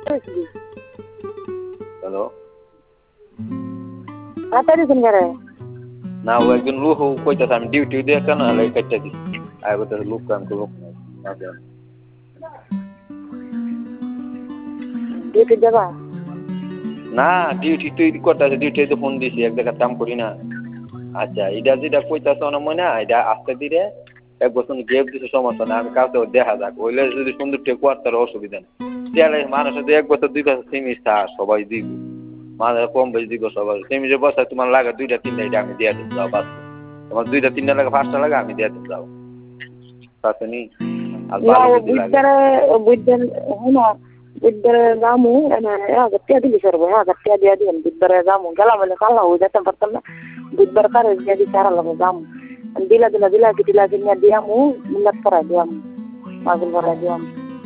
hello তাড়াতাড়ি দিন করে না ও একজন লোক কইতাছে আমি ডিউটি দিয়ে কেন হলে কেটে দিই আর বলতেছে লোক কাম তো লোক নাই ডিউটি যাবা না ডিউটি তুই করতেছে ডিউটি তো ফোন দিছি এক জায়গায় কাম করি না আচ্ছা এটা যেটা কইতাছে না মনে এটা আস্তে ধীরে এক বছর গেপ দিতে সমস্যা না আমি কাউকে দেখা যাক ওইলে যদি সুন্দর টেক তার অসুবিধা নেই মানুষ যদি এক বছর 2 বছর সিমিস্টার সবাই দিব মানুষ কম বেশি দিব সবাই সিমিজে বসা তোমার লাগে 2টা 3টা এটা আমি দিয়ে দিতে যাও বাস তোমার 2টা 3টা লাগে 5টা লাগে আমি দিয়ে দিতে যাও তাতে নি আর না ভালো ও যদি লাগে বুদ্ধরে যামু গতিয়া দিলি সরবো গতিয়া দিয়া দিলাম বুদ্ধরে যামু গেলাম বলে কালা হয়ে যেতে পারতাম না বুদ্ধর কারে দিয়ে দিতে আর লাগবো যামু দিলা কিনা দিয়ামু মিলাদ করাই দিয়ামু মাগুল করাই দিয়ামু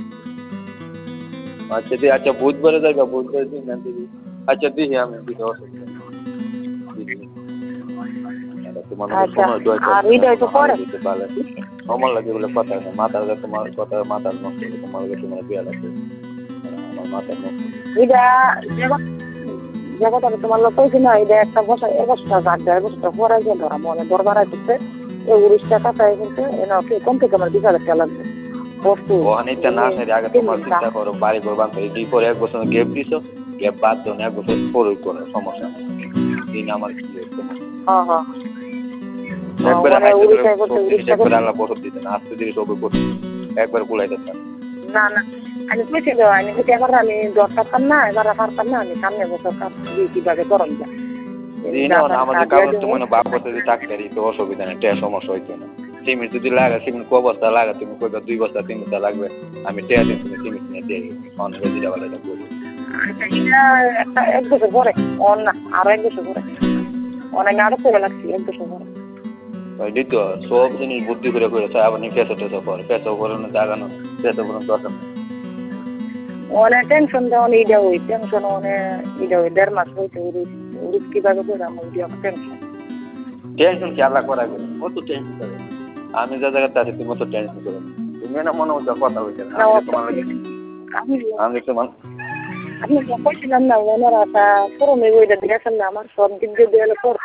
আচ্ছা দি আচ্ছা বুধবারে যাইবা বুধবারে দিন না দিবি আচ্ছা দিহি আমি দিতে অসুবিধা তোমার সময় দরকার আর হৃদয় তো পড়ে সময় লাগে বলে কথা না মাথা তোমার কথা মাথা নষ্ট তোমার তোমার বিয়া লাগবে আমার মাথা নষ্ট এটা জগৎ তোমার লোক কইছি না এটা একটা বছর 1 বছর পরে গিয়ে ধরা মনে দরবার করতে এই 19 টাকা চাই কিন্তু এনা কম থেকে আমার 20,000 টাকা লাগবে ওখানেটা না সেরে আগে তোমার চিন্তা করো বাড়ি করবান তো এই পরে 1 বছর গ্যাপ দিছো গ্যাপ বাদ দাও না 1 বছর পরেই করো সমস্যা দিন আমার কি হ্যাঁ একবার একবার আল্লাহ বছর দিতে না আস্তে ধীরে সব করতে একবার কুলাইতে না আমি কইছি তো আমি এবার আমি দরকার না এবার পারতাম না আমি সামনে বছর কাজ কিভাবে করম যা আমাদের কাগজ তো মনে বাপ বছর যদি টাকারি তো অসুবিধা নেই টেয়া সমস্যা হইতো না সিমেন্ট যদি লাগা সিমেন্ট ক বস্তা লাগা তুমি কইবা 2 বস্তা 3 বস্তা লাগবে আমি টেয়া দিন তুমি সিমেন্ট নিয়ে দিয়ে অনেক দিটা বলে এটা করি একটা 1 বছর পরে অন না আর 1 বছর পরে অনেক আরো করে লাগছে 1 বছর পরে ওই তো সব জিনিস বুদ্ধি করে করেছে আবার পেশা টেসা করে পেশা করে না জাগানো পেশা করে দরকার অনেক টেনশন দেওয়া ইডা হই টেনশন ইডা হই 1.5 মাস হইতে কিভাবে করে আমার টেনশন কি আল্লাহ করা গেল কত টেনশন করে আমি যা জায়গাতে আছি তুমি তো টেনশন করো তুমি না মনে হচ্ছে কথা হইছে না তোমার লাগে আমি তোমার আপনি কইছিলাম না ওনার আশা ফরমে ওইটা দিয়েছেন না আমার সব দিক দিয়ে